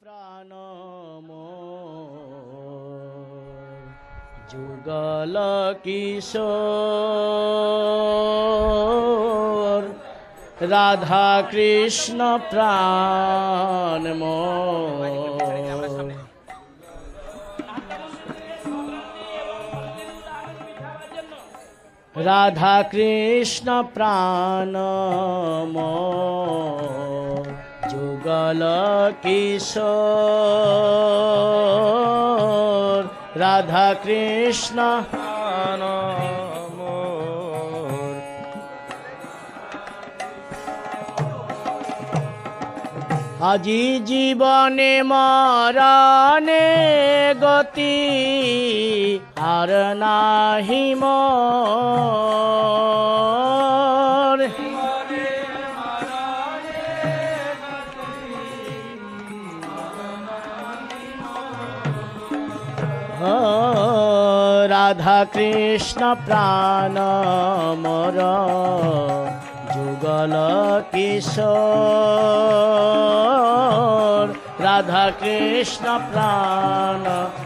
প্রাণ যুগল কিশোর রাধা কৃষ্ণ প্রাণ রাধা কৃষ্ণ প্রাণ যুগল কিশোর রাধা কৃষ্ণ প্রাণ আজি জীবনে মরণে গতি আর নাহি মোর রাধা কৃষ্ণ প্রাণ মোর যুগল কিশোর রাধা কৃষ্ণ প্রাণ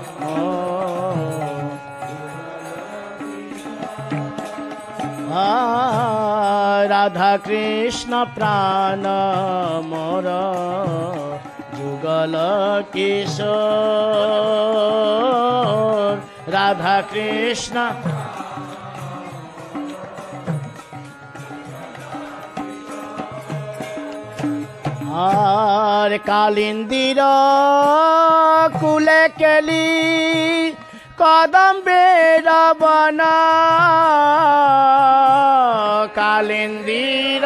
রাধা কৃষ্ণ প্রাণ মোর যুগল কিশোর রাধা কৃষ্ণ আর কালিন্দির কুলে কেলি কদম্বের বনা কালিন্দির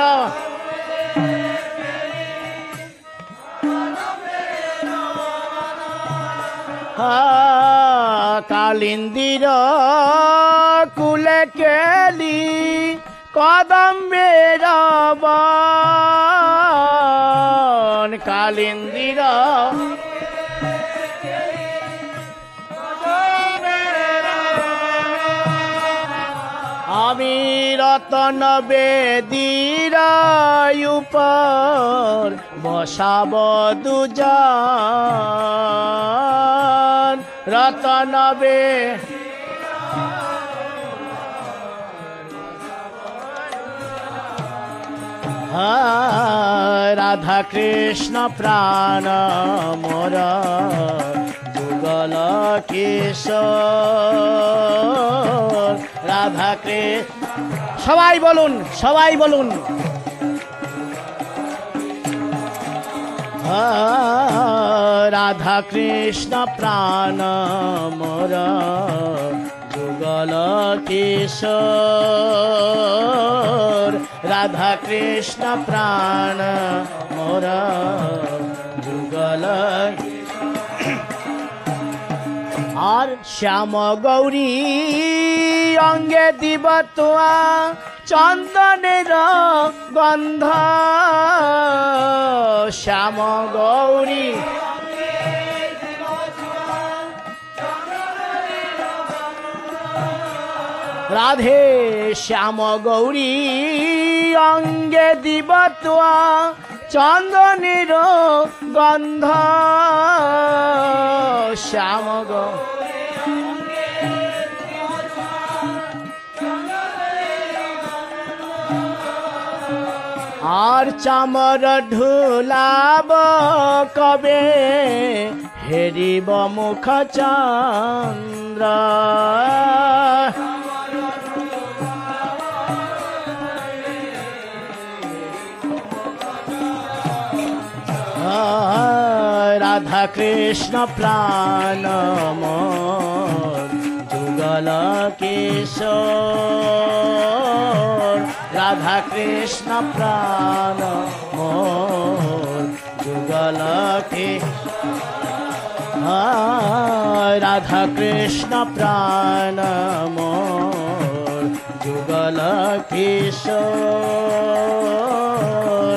কালিন্দির কুলে কেলি কদম্বের বন কালিন্দির আমি রতন বেদীর উপর বসাব দুজন রতন রাধা কৃষ্ণ প্রাণ মোর যুগল কিশোর রাধা কৃষ্ণ সবাই বলুন রাধা কৃষ্ণ প্রাণ মোর যুগল কিশোর রাধা কৃষ্ণ প্রাণ মোর যুগল আর শ্যাম গৌরী অঙ্গে দিব তোয়া চন্দনের গন্ধ শ্যাম গৌরী রাধে শ্যাম গৌরী অঙ্গে দিব তোয়া চন্দনের গন্ধ শ্যাম আর চামর ঢুলাব কবে হেরিব মুখ চন্দ্র রাধা কৃষ্ণ প্রাণ মোর যুগল কিশোর রাধা কৃষ্ণ প্রাণ মোর যুগল রাধা কৃষ্ণ প্রাণ মোর যুগল কিশোর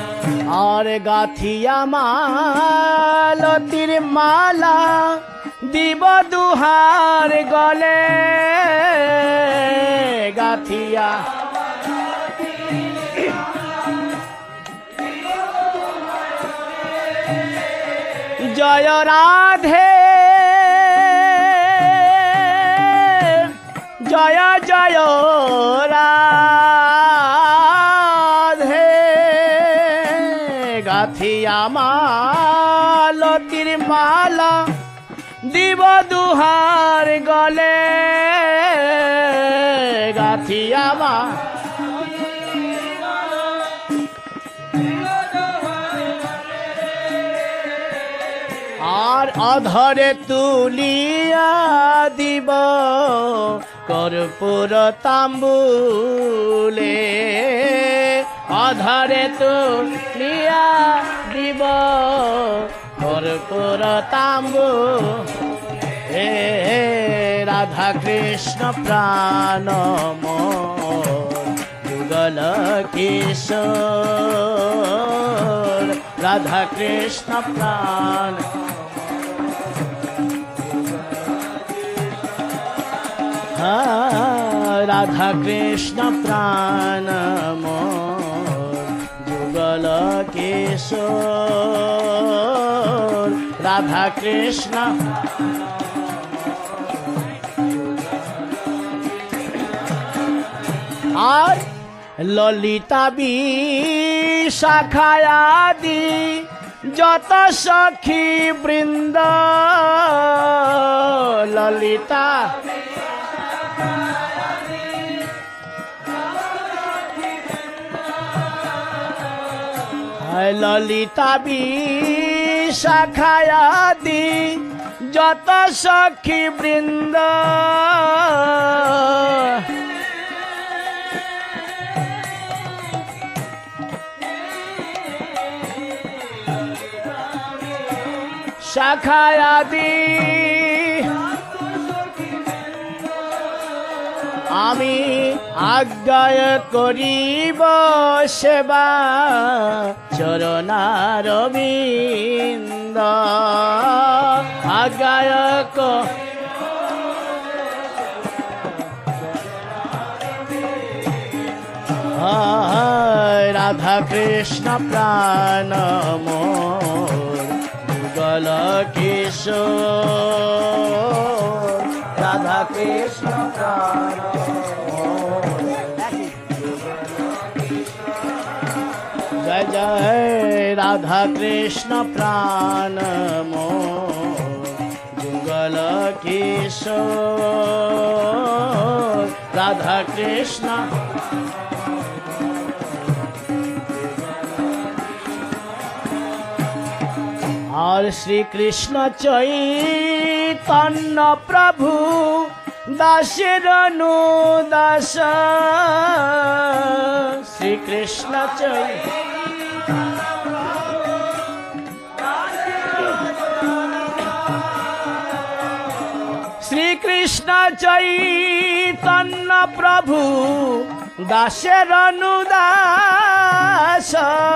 আর গাথিয়া মালতির মালা দিব দুহার গলে গাথিয়া জয় রাধে জয় জয় রাধে গাথিয়া মালতির মালা দিব দুহার গলে গাথিয়া মা আর অধরে তুলিয়া দিব কর্পূর তাম্বুলে অধরে তুলিয়া দিব কর্পূর তাম্বু হে রাধা কৃষ্ণ প্রাণ মোর যুগল কিশোর রাধা কৃষ্ণ প্রাণ রাধা কৃষ্ণ প্রাণ মোর যুগল কিশোর রাধা কৃষ্ণ আর ললিতা বিশাখায়াদি যত সখী বৃন্দ ললিতা ললিতা বিশাখায়াদি যত সখী বৃন্দ শাখায়াদি আমি আজ্ঞায় করিব সেবা চরণারবিন্দ আজ্ঞায় রাধা কৃষ্ণ প্রাণ মোর যুগল কিশোর রাধা কৃষ্ণ প্রাণ জয় জয় রাধা কৃষ্ণ প্রাণ মোর যুগল কিশোর রাধা কৃষ্ণ और श्री कृष्ण चैतन्य प्रभु दासेर दास श्री कृष्ण श्री कृष्ण चैतन्य प्रभु दासेर दास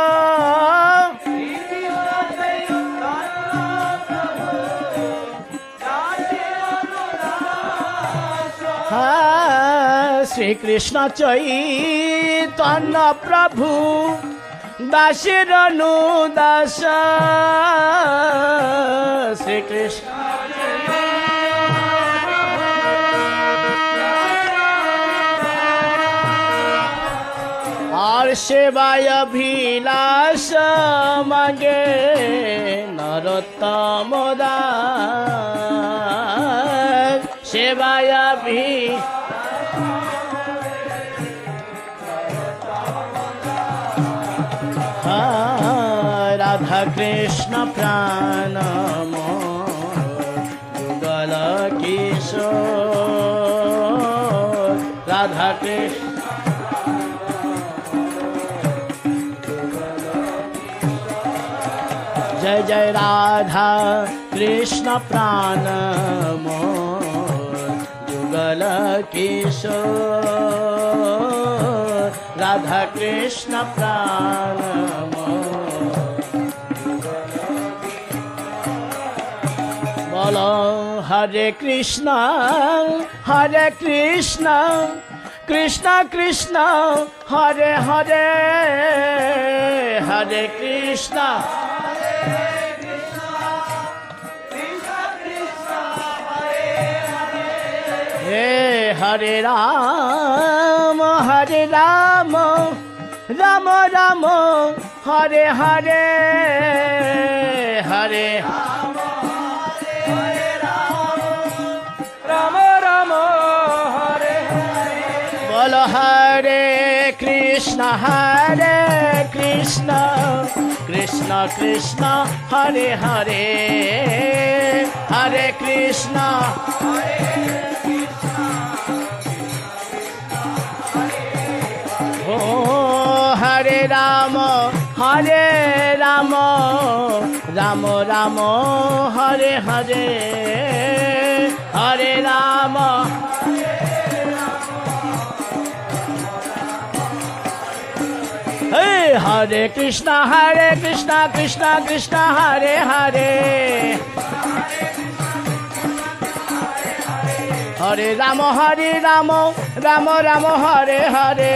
श्री कृष्ण चैतन्य प्रभु दासेर दास श्री कृष्ण और सेवाय अभिलाष मांगे नरोत्तम दास सेवाय भी राधा कृष्ण प्राण मोर युगल किशोर राधा कृष्ण जय जय राधा कृष्ण प्राण मोर युगल किशोर राधा कृष्ण प्राण मोर बोलो Hare Krishna, Hare Krishna, Krishna Krishna, Hare Hare, Hare Krishna, Hare Rama, Hare Rama, Rama Rama, Hare Hare, Hare Rama, Rama Rama, Hare Hare. Bolo Hare Krishna, Hare Krishna, Krishna Krishna, Hare Hare, Hare Krishna, Hare Hare Rama, Hare Rama, Rama Rama, Hare Hare, Hare Rama, Hey, Hare Krishna, Krishna Krishna, Hare Hare, Hare Rama, Rama Rama, Hare Hare.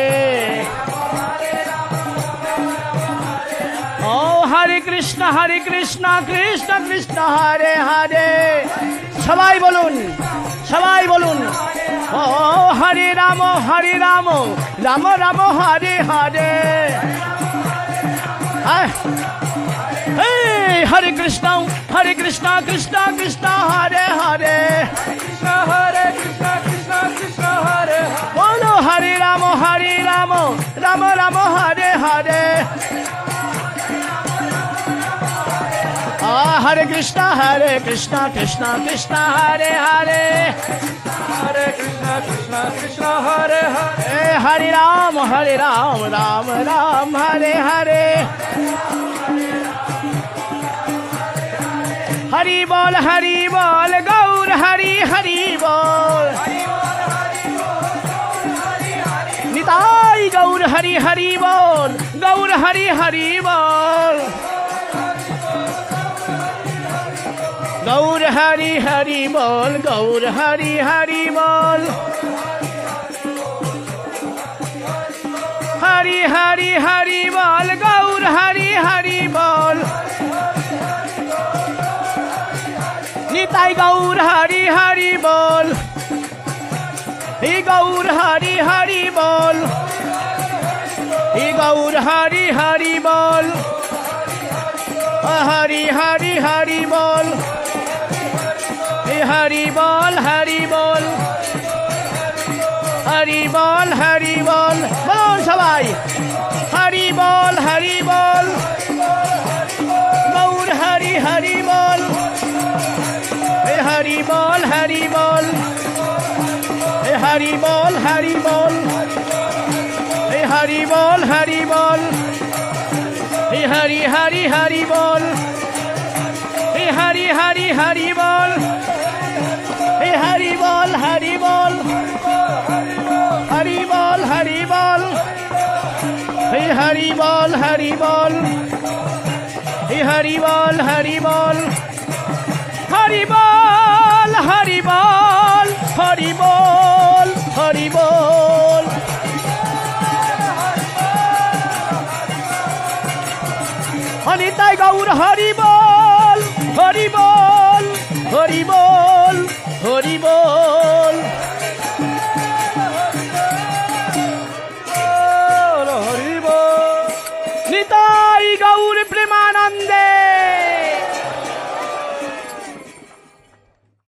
Oh, Hare Krishna, Krishna Krishna, Hare Hare. সবাই বলুন, সবাই বলুন। Oh, Hare Rama, Rama Rama, Hare Hare. Hey, Hare Krishna, Krishna Krishna, Hare Hare. Hare Krishna, Krishna Hare Hare. Bolo Hare Rama, Rama Rama, Hare Hare. Hare Krishna, Krishna Krishna, Hare Hare. Hare Krishna, Krishna Hare Hare. Hare Rama, Rama Rama, Hare Hare. Hari Bol, Gaur Hari Bol. Nitai Gaur Hari Bol, Gaur Hari Bol. Gaur Hari Bol, Gaur Hari Bol. Hari Bol, Gaur Hari Bol. Nitai Gaur Hari Bol. He Gaur Hari Bol. He Gaur Hari Bol. Hari Bol. Hari Bol, Hari Bol, বলুন সবাই। Hari Bol, Gaur Hari Bol. Hari Bol, Hari Bol. Hari Bol, Hari Bol. Hari Bol, Hari Bol. Hari Bol. Hari Bol. Hari Bol, Hari Bol. Hari Bol, Hari Bol. Hari Bol, Hari Bol. Hari Bol, Hari Bol. Hari Bol, Hari Bol. Hari Bol, Hari Bol. Nitai Gaur Hari Bol, Hari Bol, Hari Bol, Hari Bol.